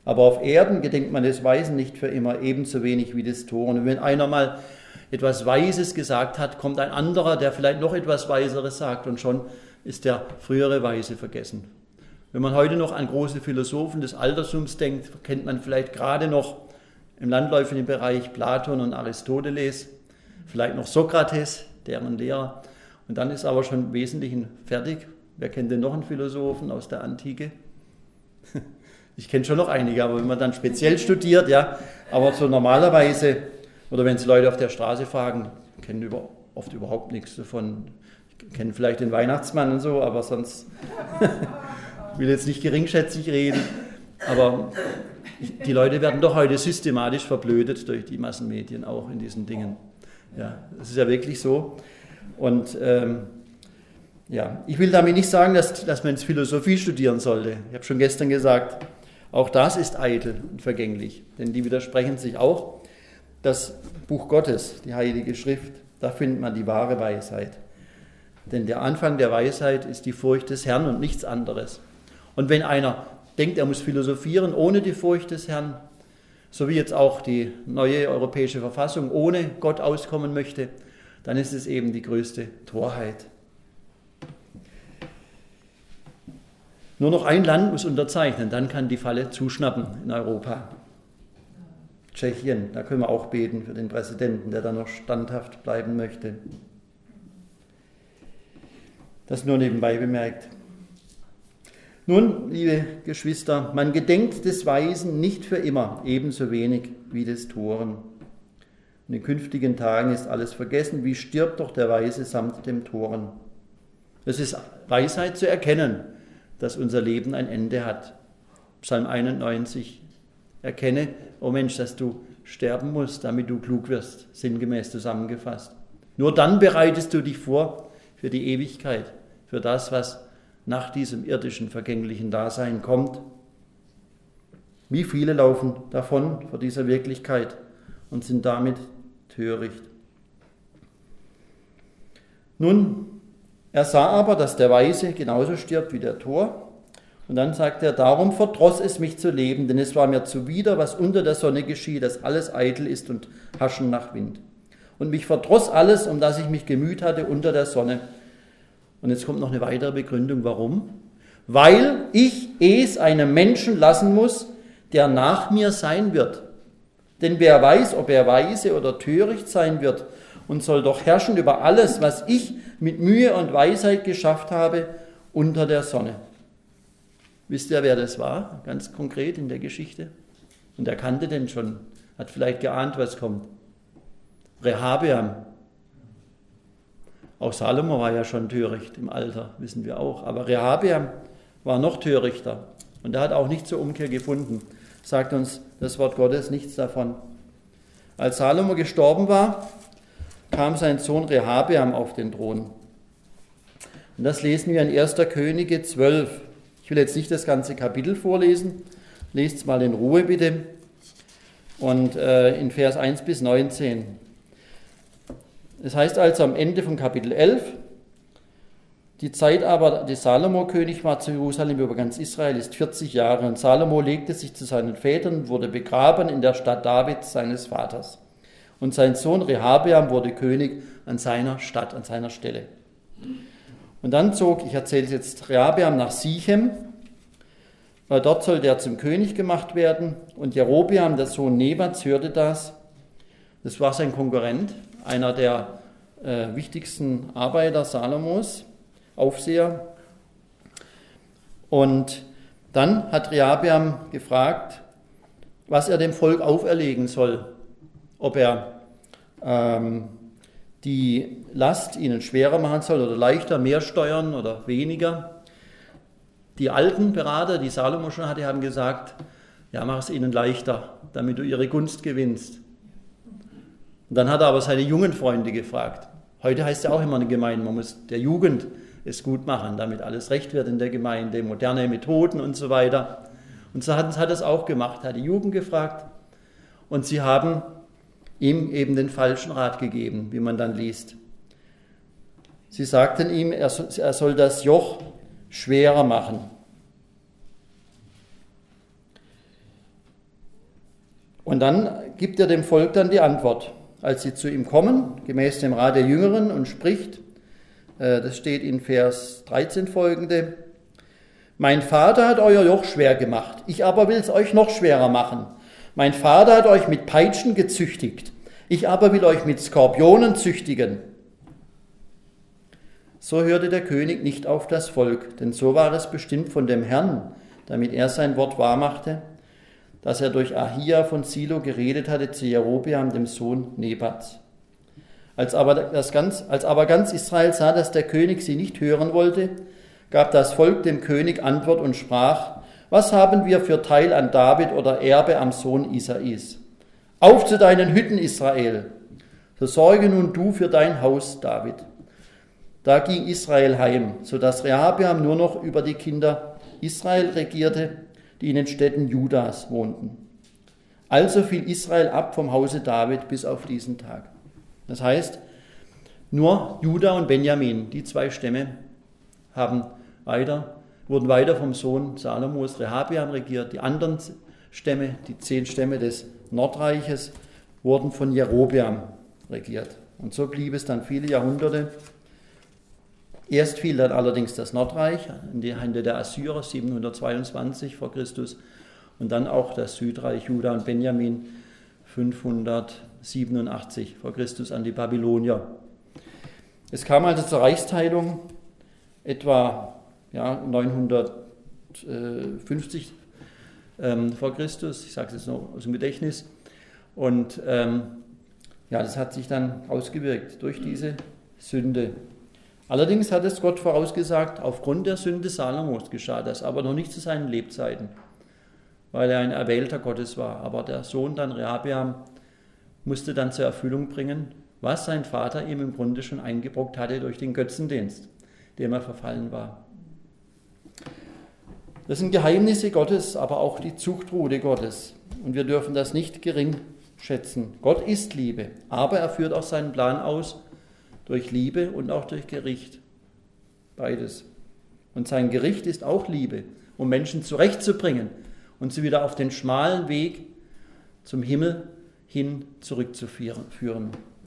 Aber auf Erden gedenkt man des Weisen nicht für immer, ebenso wenig wie des Toren. Und wenn einer mal etwas Weises gesagt hat, kommt ein anderer, der vielleicht noch etwas Weiseres sagt und schon ist der frühere Weise vergessen. Wenn man heute noch an große Philosophen des Altertums denkt, kennt man vielleicht gerade noch im landläufigen Bereich Platon und Aristoteles, vielleicht noch Sokrates, deren Lehrer. Und dann ist aber schon im Wesentlichen fertig. Wer kennt denn noch einen Philosophen aus der Antike? Ich kenne schon noch einige, aber wenn man dann speziell studiert, ja, aber so normalerweise, oder wenn Sie Leute auf der Straße fragen, kennen oft überhaupt nichts davon. Ich kenne vielleicht den Weihnachtsmann und so, aber sonst will jetzt nicht geringschätzig reden. Aber die Leute werden doch heute systematisch verblödet durch die Massenmedien, auch in diesen Dingen. Ja, das ist ja wirklich so. Und ja, ich will damit nicht sagen, dass man jetzt Philosophie studieren sollte. Ich habe schon gestern gesagt, auch das ist eitel und vergänglich, denn die widersprechen sich auch. Das Buch Gottes, die Heilige Schrift, da findet man die wahre Weisheit. Denn der Anfang der Weisheit ist die Furcht des Herrn und nichts anderes. Und wenn einer denkt, er muss philosophieren ohne die Furcht des Herrn, so wie jetzt auch die neue europäische Verfassung ohne Gott auskommen möchte, dann ist es eben die größte Torheit. Nur noch ein Land muss unterzeichnen, dann kann die Falle zuschnappen in Europa. Tschechien, da können wir auch beten für den Präsidenten, der da noch standhaft bleiben möchte. Das nur nebenbei bemerkt. Nun, liebe Geschwister, man gedenkt des Weisen nicht für immer, ebenso wenig wie des Toren. In den künftigen Tagen ist alles vergessen, wie stirbt doch der Weise samt dem Toren. Es ist Weisheit zu erkennen, dass unser Leben ein Ende hat. Psalm 91. Erkenne, oh Mensch, dass du sterben musst, damit du klug wirst, sinngemäß zusammengefasst. Nur dann bereitest du dich vor für die Ewigkeit, für das, was nach diesem irdischen, vergänglichen Dasein kommt. Wie viele laufen davon vor dieser Wirklichkeit und sind damit töricht. Nun, er sah aber, dass der Weise genauso stirbt wie der Tor. Und dann sagt er, darum verdross es mich zu leben, denn es war mir zuwider, was unter der Sonne geschieht, dass alles eitel ist und Haschen nach Wind. Und mich verdross alles, um das ich mich gemüht hatte unter der Sonne. Und jetzt kommt noch eine weitere Begründung, warum? Weil ich es einem Menschen lassen muss, der nach mir sein wird. Denn wer weiß, ob er weise oder töricht sein wird und soll doch herrschen über alles, was ich mit Mühe und Weisheit geschafft habe, unter der Sonne. Wisst ihr, wer das war? Ganz konkret in der Geschichte. Und er kannte den schon, hat vielleicht geahnt, was kommt. Rehabeam. Auch Salomo war ja schon töricht im Alter, wissen wir auch. Aber Rehabeam war noch törichter. Und er hat auch nicht zur Umkehr gefunden. Sagt uns das Wort Gottes nichts davon. Als Salomo gestorben war, kam sein Sohn Rehabeam auf den Thron. Und das lesen wir in 1. Könige 12. Ich will jetzt nicht das ganze Kapitel vorlesen. Lest es mal in Ruhe bitte. Und in Vers 1 bis 19. Es heißt also am Ende von Kapitel 11, die Zeit aber des Salomo König war zu Jerusalem über ganz Israel, ist 40 Jahre. Und Salomo legte sich zu seinen Vätern und wurde begraben in der Stadt Davids, seines Vaters. Und sein Sohn Rehabeam wurde König an seiner Stadt, an seiner Stelle. Und dann zog, ich erzähle es jetzt, Rehabeam nach Sichem, weil dort sollte er zum König gemacht werden. Und Jerobeam, der Sohn Nebats, hörte das. Das war sein Konkurrent, einer der wichtigsten Arbeiter Salomos, Aufseher. Und dann hat Rehabeam gefragt, was er dem Volk auferlegen soll. Ob er die Last ihnen schwerer machen soll oder leichter, mehr steuern oder weniger. Die alten Berater, die Salomo schon hatte, haben gesagt, ja, mach es ihnen leichter, damit du ihre Gunst gewinnst. Und dann hat er aber seine jungen Freunde gefragt. Heute heißt ja auch immer eine Gemeinde, man muss der Jugend es gut machen, damit alles recht wird in der Gemeinde, moderne Methoden und so weiter. Und so hat es auch gemacht, hat die Jugend gefragt und sie haben ihm eben den falschen Rat gegeben, wie man dann liest. Sie sagten ihm, er soll das Joch schwerer machen. Und dann gibt er dem Volk dann die Antwort, als sie zu ihm kommen, gemäß dem Rat der Jüngeren, und spricht, das steht in Vers 13 folgende: Mein Vater hat euer Joch schwer gemacht, ich aber will es euch noch schwerer machen. Mein Vater hat euch mit Peitschen gezüchtigt, ich aber will euch mit Skorpionen züchtigen. So hörte der König nicht auf das Volk, denn so war es bestimmt von dem Herrn, damit er sein Wort wahrmachte, dass er durch Ahia von Silo geredet hatte zu Jerobeam, dem Sohn Nebats. Als aber ganz Israel sah, dass der König sie nicht hören wollte, gab das Volk dem König Antwort und sprach: Was haben wir für Teil an David oder Erbe am Sohn Isais? Auf zu deinen Hütten, Israel! So sorge nun du für dein Haus, David. Da ging Israel heim, so dass Rehabeam nur noch über die Kinder Israel regierte, die in den Städten Judas wohnten. Also fiel Israel ab vom Hause David bis auf diesen Tag. Das heißt, nur Juda und Benjamin, die zwei Stämme, wurden weiter vom Sohn Salomos Rehabeam regiert. Die anderen Stämme, die 10 Stämme des Nordreiches, wurden von Jerobeam regiert. Und so blieb es dann viele Jahrhunderte. Erst fiel dann allerdings das Nordreich in die Hände der Assyrer 722 vor Christus und dann auch das Südreich Juda und Benjamin 587 vor Christus an die Babylonier. Es kam also zur Reichsteilung etwa 950 vor Christus, ich sage es jetzt noch aus dem Gedächtnis, und das hat sich dann ausgewirkt durch diese Sünde. Allerdings hat es Gott vorausgesagt, aufgrund der Sünde Salomos geschah das, aber noch nicht zu seinen Lebzeiten, weil er ein Erwählter Gottes war. Aber der Sohn dann Rehabeam musste dann zur Erfüllung bringen, was sein Vater ihm im Grunde schon eingebrockt hatte durch den Götzendienst, dem er verfallen war. Das sind Geheimnisse Gottes, aber auch die Zuchtrute Gottes. Und wir dürfen das nicht gering schätzen. Gott ist Liebe, aber er führt auch seinen Plan aus, durch Liebe und auch durch Gericht. Beides. Und sein Gericht ist auch Liebe, um Menschen zurechtzubringen und sie wieder auf den schmalen Weg zum Himmel hin zurückzuführen.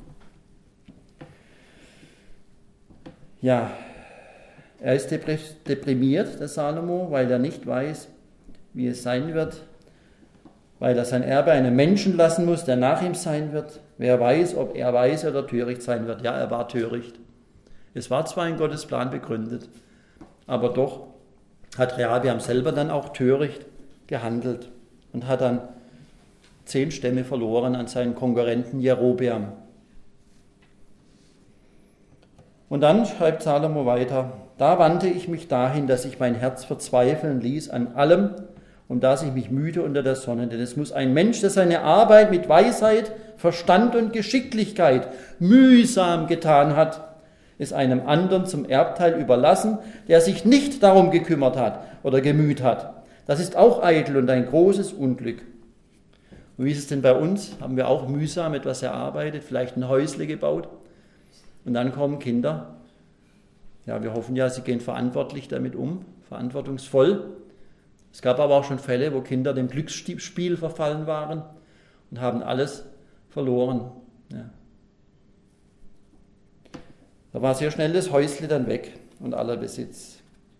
Ja, er ist deprimiert, der Salomo, weil er nicht weiß, wie es sein wird, weil er sein Erbe einem Menschen lassen muss, der nach ihm sein wird. Wer weiß, ob er weise oder töricht sein wird. Ja, er war töricht. Es war zwar in Gottes Plan begründet, aber doch hat Rehabeam selber dann auch töricht gehandelt und hat dann 10 Stämme verloren an seinen Konkurrenten Jerobeam. Und dann schreibt Salomo weiter: Da wandte ich mich dahin, dass ich mein Herz verzweifeln ließ an allem, und dass ich mich müde unter der Sonne, denn es muss ein Mensch, der seine Arbeit mit Weisheit, Verstand und Geschicklichkeit mühsam getan hat, es einem anderen zum Erbteil überlassen, der sich nicht darum gekümmert hat oder gemüht hat. Das ist auch eitel und ein großes Unglück. Und wie ist es denn bei uns? Haben wir auch mühsam etwas erarbeitet, vielleicht ein Häusle gebaut? Und dann kommen Kinder. Ja, wir hoffen ja, sie gehen verantwortlich damit um, verantwortungsvoll. Es gab aber auch schon Fälle, wo Kinder dem Glücksspiel verfallen waren und haben alles verloren. Ja. Da war sehr schnell das Häusle dann weg und aller Besitz.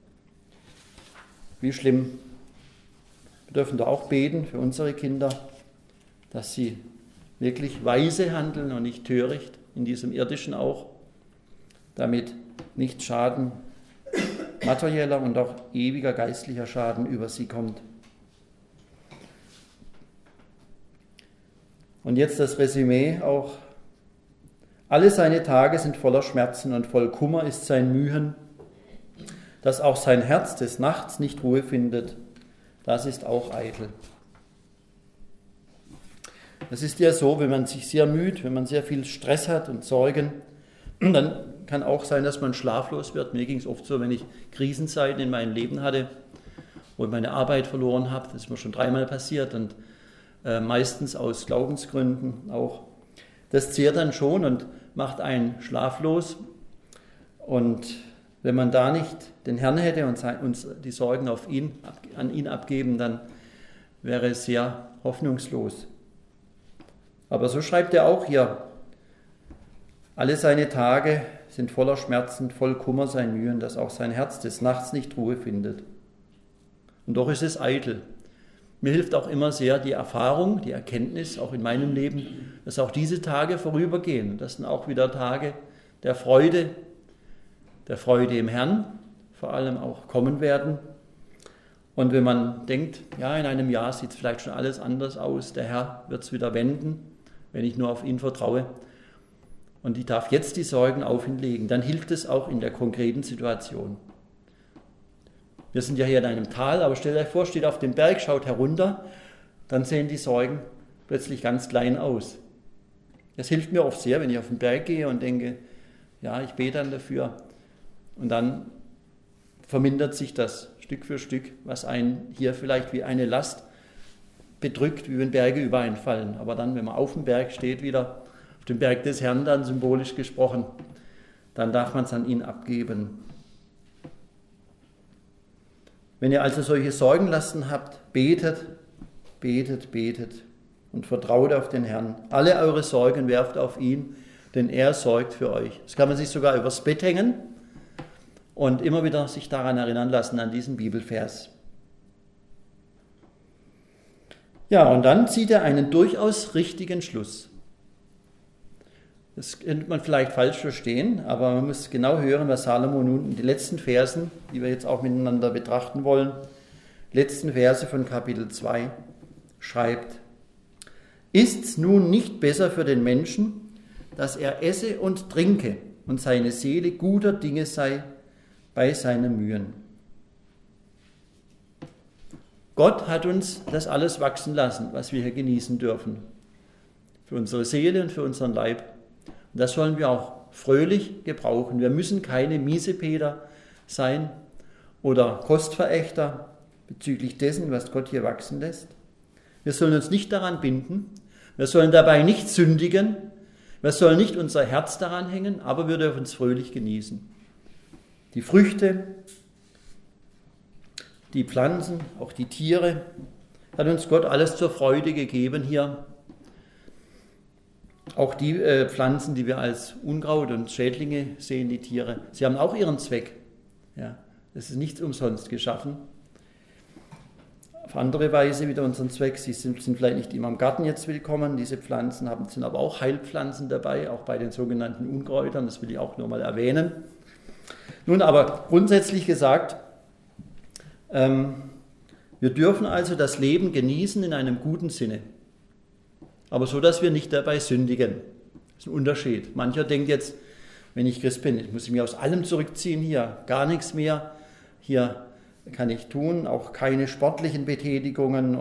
Wie schlimm. Wir dürfen da auch beten für unsere Kinder, dass sie wirklich weise handeln und nicht töricht, in diesem irdischen auch, damit nicht Schaden, materieller und auch ewiger geistlicher Schaden über sie kommt. Und jetzt das Resümee auch. Alle seine Tage sind voller Schmerzen und voll Kummer ist sein Mühen, dass auch sein Herz des Nachts nicht Ruhe findet. Das ist auch eitel. Das ist ja so, wenn man sich sehr müht, wenn man sehr viel Stress hat und Sorgen, dann kann auch sein, dass man schlaflos wird. Mir ging es oft so, wenn ich Krisenzeiten in meinem Leben hatte, wo ich meine Arbeit verloren habe. Das ist mir schon 3-mal passiert und meistens aus Glaubensgründen auch. Das zehrt dann schon und macht einen schlaflos. Und wenn man da nicht den Herrn hätte und uns die Sorgen an ihn abgeben, dann wäre es sehr hoffnungslos. Aber so schreibt er auch hier, alle seine Tage sind voller Schmerzen, voll Kummer sein Mühen, dass auch sein Herz des Nachts nicht Ruhe findet. Und doch ist es eitel. Mir hilft auch immer sehr die Erfahrung, die Erkenntnis, auch in meinem Leben, dass auch diese Tage vorübergehen. Das sind auch wieder Tage der Freude im Herrn, vor allem auch kommen werden. Und wenn man denkt, ja, in einem Jahr sieht es vielleicht schon alles anders aus, der Herr wird es wieder wenden, wenn ich nur auf ihn vertraue. Und ich darf jetzt die Sorgen auf ihn legen, dann hilft es auch in der konkreten Situation. Wir sind ja hier in einem Tal, aber stellt euch vor, steht auf dem Berg, schaut herunter, dann sehen die Sorgen plötzlich ganz klein aus. Das hilft mir oft sehr, wenn ich auf den Berg gehe und denke, ja, ich bete dann dafür. Und dann vermindert sich das Stück für Stück, was einen hier vielleicht wie eine Last bedrückt, wie wenn Berge über einen fallen. Aber dann, wenn man auf dem Berg steht, wieder auf dem Berg des Herrn, dann symbolisch gesprochen, dann darf man es an ihn abgeben. Wenn ihr also solche Sorgenlasten habt, betet, betet, betet und vertraut auf den Herrn. Alle eure Sorgen werft auf ihn, denn er sorgt für euch. Das kann man sich sogar übers Bett hängen und immer wieder sich daran erinnern lassen, an diesen Bibelvers. Ja, und dann zieht er einen durchaus richtigen Schluss. Das könnte man vielleicht falsch verstehen, aber man muss genau hören, was Salomo nun in den letzten Versen, die wir jetzt auch miteinander betrachten wollen, letzten Verse von Kapitel 2 schreibt. Ist's nun nicht besser für den Menschen, dass er esse und trinke und seine Seele guter Dinge sei bei seinen Mühen? Gott hat uns das alles wachsen lassen, was wir hier genießen dürfen. Für unsere Seele und für unseren Leib. Und das sollen wir auch fröhlich gebrauchen. Wir müssen keine Miesepeter sein oder Kostverächter bezüglich dessen, was Gott hier wachsen lässt. Wir sollen uns nicht daran binden. Wir sollen dabei nicht sündigen. Wir sollen nicht unser Herz daran hängen, aber wir dürfen es fröhlich genießen. Die Früchte, die Pflanzen, auch die Tiere, hat uns Gott alles zur Freude gegeben hier. Auch die Pflanzen, die wir als Unkraut und Schädlinge sehen, die Tiere, sie haben auch ihren Zweck. Ja, das ist nicht umsonst geschaffen. Auf andere Weise wieder unseren Zweck. Sie sind vielleicht nicht immer im Garten jetzt willkommen. Diese Pflanzen sind aber auch Heilpflanzen dabei, auch bei den sogenannten Unkräutern. Das will ich auch nur mal erwähnen. Nun, aber grundsätzlich gesagt, wir dürfen also das Leben genießen in einem guten Sinne. Aber so, dass wir nicht dabei sündigen. Das ist ein Unterschied. Mancher denkt jetzt, wenn ich Christ bin, ich muss mich aus allem zurückziehen hier, gar nichts mehr. Hier kann ich tun, auch keine sportlichen Betätigungen.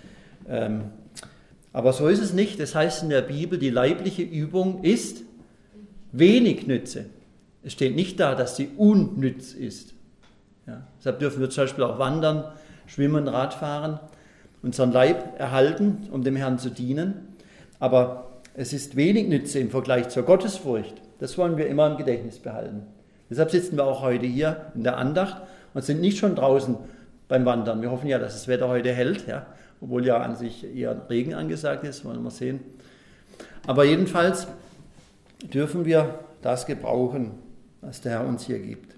Aber so ist es nicht. Das heißt in der Bibel, die leibliche Übung ist wenig Nütze. Es steht nicht da, dass sie unnütz ist. Ja, deshalb dürfen wir zum Beispiel auch wandern, schwimmen, Radfahren, unseren Leib erhalten, um dem Herrn zu dienen. Aber es ist wenig Nütze im Vergleich zur Gottesfurcht. Das wollen wir immer im Gedächtnis behalten. Deshalb sitzen wir auch heute hier in der Andacht und sind nicht schon draußen beim Wandern. Wir hoffen ja, dass das Wetter heute hält, ja, obwohl ja an sich eher Regen angesagt ist, wollen wir sehen. Aber jedenfalls dürfen wir das gebrauchen, was der Herr uns hier gibt.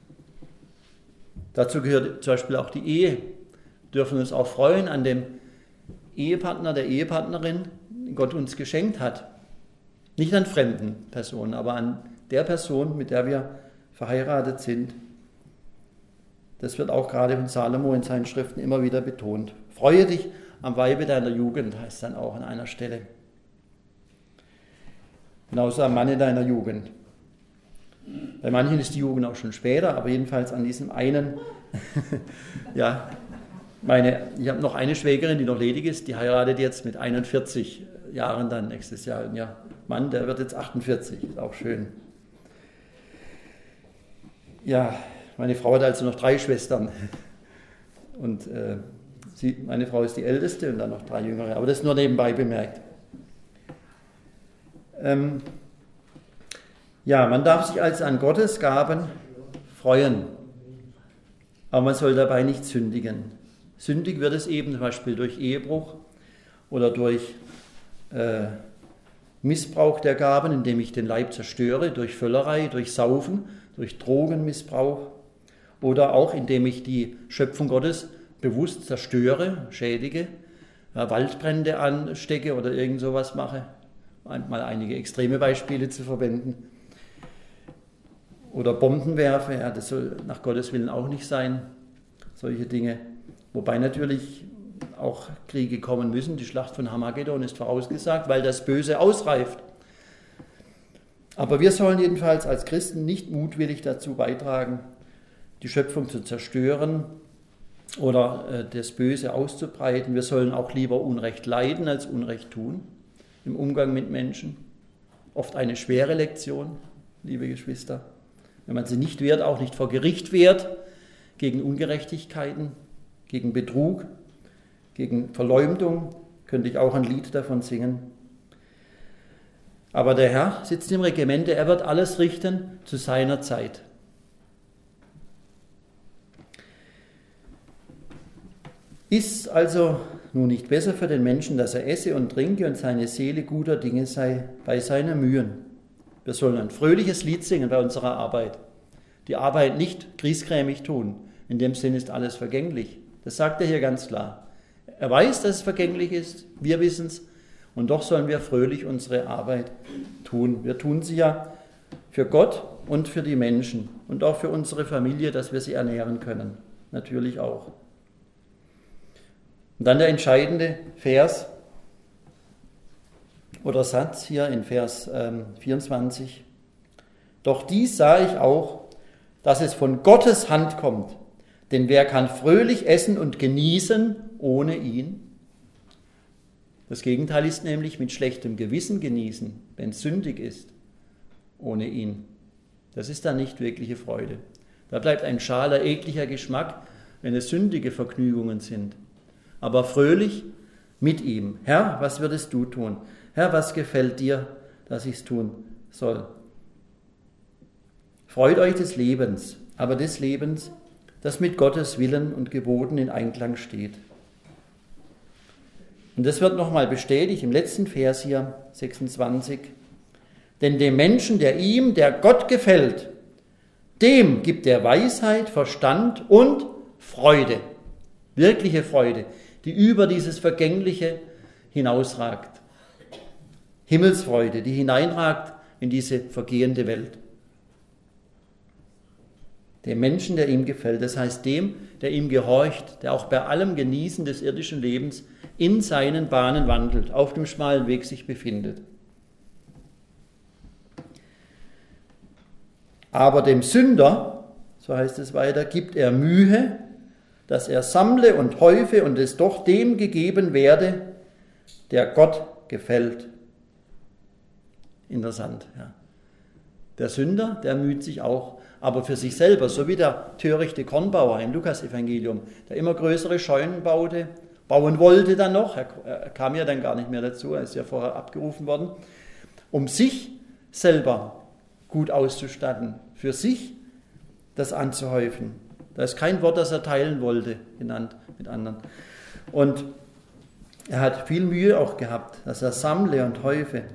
Dazu gehört zum Beispiel auch die Ehe. Wir dürfen uns auch freuen an dem Ehepartner, der Ehepartnerin, den Gott uns geschenkt hat. Nicht an fremden Personen, aber an der Person, mit der wir verheiratet sind. Das wird auch gerade von Salomo in seinen Schriften immer wieder betont. Freue dich am Weibe deiner Jugend, heißt dann auch an einer Stelle. Genauso am Manne deiner Jugend. Bei manchen ist die Jugend auch schon später, aber jedenfalls an diesem einen, ja, ich habe noch eine Schwägerin, die noch ledig ist, die heiratet jetzt mit 41 Jahren dann nächstes Jahr. Ja, Mann, der wird jetzt 48, ist auch schön. Ja, meine Frau hat also noch 3 Schwestern und meine Frau ist die Älteste und dann noch 3 Jüngere, aber das ist nur nebenbei bemerkt. Ja, man darf sich also an Gottes Gaben freuen, aber man soll dabei nicht sündigen. Sündig wird es eben zum Beispiel durch Ehebruch oder durch Missbrauch der Gaben, indem ich den Leib zerstöre, durch Völlerei, durch Saufen, durch Drogenmissbrauch oder auch indem ich die Schöpfung Gottes bewusst zerstöre, schädige, Waldbrände anstecke oder irgend sowas mache, mal einige extreme Beispiele zu verwenden. Oder Bomben werfe, ja, das soll nach Gottes Willen auch nicht sein, solche Dinge. Wobei natürlich auch Kriege kommen müssen, die Schlacht von Armageddon ist vorausgesagt, weil das Böse ausreift. Aber wir sollen jedenfalls als Christen nicht mutwillig dazu beitragen, die Schöpfung zu zerstören oder das Böse auszubreiten. Wir sollen auch lieber Unrecht leiden als Unrecht tun im Umgang mit Menschen. Oft eine schwere Lektion, liebe Geschwister. Wenn man sie nicht wehrt, auch nicht vor Gericht wehrt, gegen Ungerechtigkeiten, gegen Betrug, gegen Verleumdung, könnte ich auch ein Lied davon singen. Aber der Herr sitzt im Regimente, er wird alles richten zu seiner Zeit. Ist also nun nicht besser für den Menschen, dass er esse und trinke und seine Seele guter Dinge sei bei seinen Mühen? Wir sollen ein fröhliches Lied singen bei unserer Arbeit. Die Arbeit nicht griesgrämig tun. In dem Sinn ist alles vergänglich. Das sagt er hier ganz klar. Er weiß, dass es vergänglich ist. Wir wissen es. Und doch sollen wir fröhlich unsere Arbeit tun. Wir tun sie ja für Gott und für die Menschen und auch für unsere Familie, dass wir sie ernähren können. Natürlich auch. Und dann der entscheidende Vers oder Satz hier in Vers 24. Doch dies sah ich auch, dass es von Gottes Hand kommt. Denn wer kann fröhlich essen und genießen ohne ihn? Das Gegenteil ist nämlich mit schlechtem Gewissen genießen, wenn es sündig ist, ohne ihn. Das ist dann nicht wirkliche Freude. Da bleibt ein schaler, ekliger Geschmack, wenn es sündige Vergnügungen sind. Aber fröhlich mit ihm. Herr, was würdest du tun? Herr, was gefällt dir, dass ich es tun soll? Freut euch des Lebens, aber des Lebens, das mit Gottes Willen und Geboten in Einklang steht. Und das wird nochmal bestätigt im letzten Vers hier, 26. Denn dem Menschen, der Gott gefällt, dem gibt er Weisheit, Verstand und Freude. Wirkliche Freude, die über dieses Vergängliche hinausragt. Himmelsfreude, die hineinragt in diese vergehende Welt. Dem Menschen, der ihm gefällt, das heißt dem, der ihm gehorcht, der auch bei allem Genießen des irdischen Lebens in seinen Bahnen wandelt, auf dem schmalen Weg sich befindet. Aber dem Sünder, so heißt es weiter, gibt er Mühe, dass er sammle und häufe und es doch dem gegeben werde, der Gott gefällt. Interessant, ja. Der Sünder, der müht sich auch, aber für sich selber, so wie der törichte Kornbauer im Lukasevangelium, der immer größere Scheunen bauen wollte dann noch, er kam ja dann gar nicht mehr dazu, er ist ja vorher abgerufen worden, um sich selber gut auszustatten, für sich das anzuhäufen. Da ist kein Wort, das er teilen wollte, genannt mit anderen. Und er hat viel Mühe auch gehabt, dass er sammle und häufe.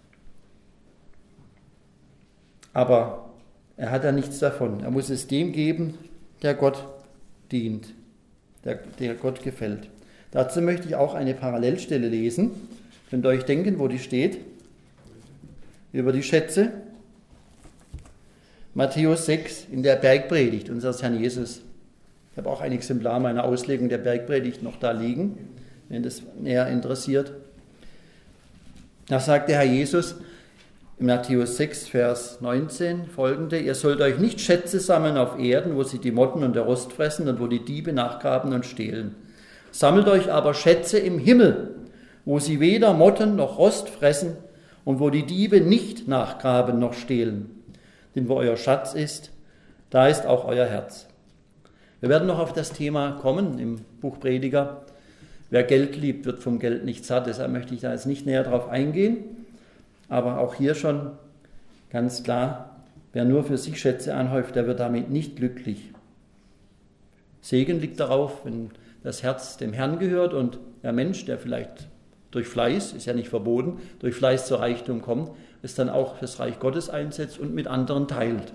Aber er hat ja nichts davon. Er muss es dem geben, der Gott dient, der Gott gefällt. Dazu möchte ich auch eine Parallelstelle lesen. Könnt ihr euch denken, wo die steht? Über die Schätze. Matthäus 6 in der Bergpredigt unseres Herrn Jesus. Ich habe auch ein Exemplar meiner Auslegung der Bergpredigt noch da liegen, wenn das näher interessiert. Da sagt der Herr Jesus in Matthäus 6, Vers 19 folgende: Ihr sollt euch nicht Schätze sammeln auf Erden, wo sie die Motten und der Rost fressen und wo die Diebe nachgraben und stehlen. Sammelt euch aber Schätze im Himmel, wo sie weder Motten noch Rost fressen und wo die Diebe nicht nachgraben noch stehlen. Denn wo euer Schatz ist, da ist auch euer Herz. Wir werden noch auf das Thema kommen im Buch Prediger. Wer Geld liebt, wird vom Geld nicht satt. Deshalb möchte ich da jetzt nicht näher drauf eingehen. Aber auch hier schon ganz klar, wer nur für sich Schätze anhäuft, der wird damit nicht glücklich. Segen liegt darauf, wenn das Herz dem Herrn gehört und der Mensch, der vielleicht durch Fleiß, ist ja nicht verboten, durch Fleiß zu Reichtum kommt, es dann auch das Reich Gottes einsetzt und mit anderen teilt.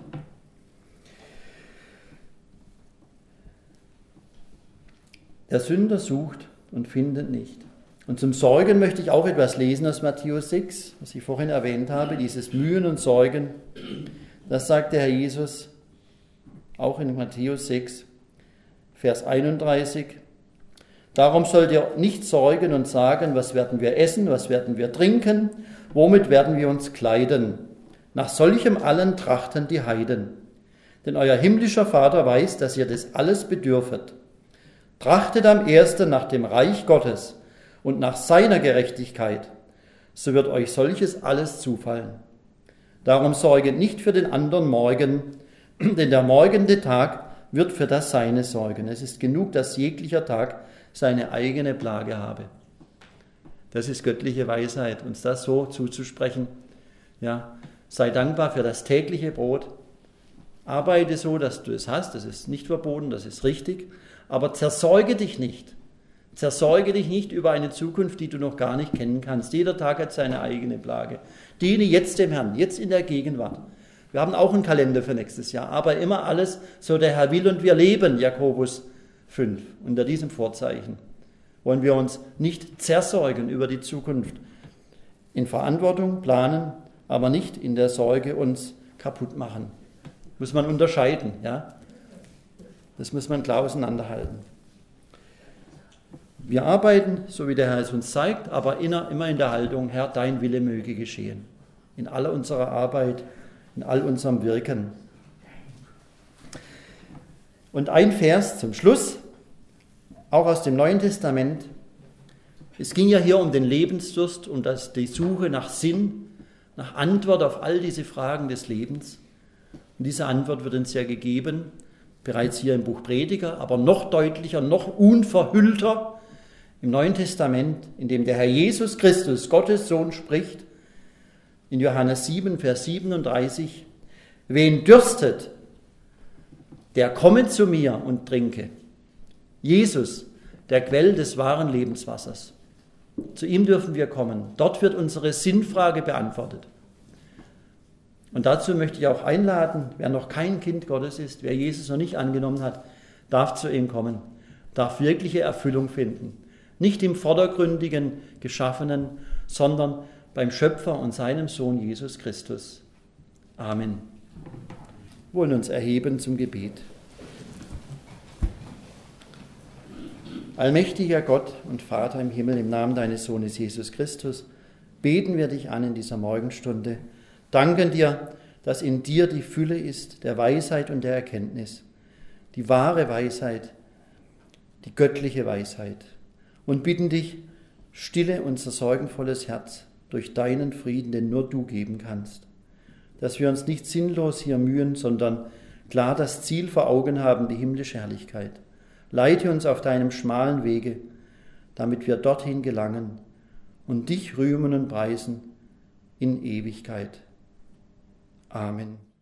Der Sünder sucht und findet nicht. Und zum Sorgen möchte ich auch etwas lesen aus Matthäus 6, was ich vorhin erwähnt habe, dieses Mühen und Sorgen. Das sagt der Herr Jesus auch in Matthäus 6, Vers 31. Darum sollt ihr nicht sorgen und sagen, was werden wir essen, was werden wir trinken, womit werden wir uns kleiden. Nach solchem allen trachten die Heiden. Denn euer himmlischer Vater weiß, dass ihr das alles bedürfet. Trachtet am ersten nach dem Reich Gottes und nach seiner Gerechtigkeit, so wird euch solches alles zufallen. Darum sorget nicht für den anderen Morgen, denn der morgende Tag wird für das Seine sorgen. Es ist genug, dass jeglicher Tag seine eigene Plage habe. Das ist göttliche Weisheit, uns das so zuzusprechen. Ja, sei dankbar für das tägliche Brot. Arbeite so, dass du es hast. Das ist nicht verboten, das ist richtig. Aber zersorge dich nicht. Zersorge dich nicht über eine Zukunft, die du noch gar nicht kennen kannst. Jeder Tag hat seine eigene Plage. Diene jetzt dem Herrn, jetzt in der Gegenwart. Wir haben auch einen Kalender für nächstes Jahr, aber immer alles, so der Herr will und wir leben, Jakobus 5. Unter diesem Vorzeichen wollen wir uns nicht zersorgen über die Zukunft. In Verantwortung planen, aber nicht in der Sorge uns kaputt machen. Muss man unterscheiden, ja? Das muss man klar auseinanderhalten. Wir arbeiten, so wie der Herr es uns zeigt, aber immer in der Haltung, Herr, dein Wille möge geschehen. In aller unserer Arbeit, in all unserem Wirken. Und ein Vers zum Schluss, auch aus dem Neuen Testament. Es ging ja hier um den Lebensdurst und die Suche nach Sinn, nach Antwort auf all diese Fragen des Lebens. Und diese Antwort wird uns ja gegeben, bereits hier im Buch Prediger, aber noch deutlicher, noch unverhüllter im Neuen Testament, in dem der Herr Jesus Christus, Gottes Sohn, spricht, in Johannes 7, Vers 37, wen dürstet, der komme zu mir und trinke. Jesus, der Quell des wahren Lebenswassers. Zu ihm dürfen wir kommen. Dort wird unsere Sinnfrage beantwortet. Und dazu möchte ich auch einladen, wer noch kein Kind Gottes ist, wer Jesus noch nicht angenommen hat, darf zu ihm kommen, darf wirkliche Erfüllung finden. Nicht im vordergründigen Geschaffenen, sondern beim Schöpfer und seinem Sohn Jesus Christus. Amen. Wir wollen uns erheben zum Gebet. Allmächtiger Gott und Vater im Himmel, im Namen deines Sohnes Jesus Christus, beten wir dich an in dieser Morgenstunde, danken dir, dass in dir die Fülle ist der Weisheit und der Erkenntnis, die wahre Weisheit, die göttliche Weisheit, und bitten dich, stille unser sorgenvolles Herz durch deinen Frieden, den nur du geben kannst, dass wir uns nicht sinnlos hier mühen, sondern klar das Ziel vor Augen haben, die himmlische Herrlichkeit. Leite uns auf deinem schmalen Wege, damit wir dorthin gelangen und dich rühmen und preisen in Ewigkeit. Amen.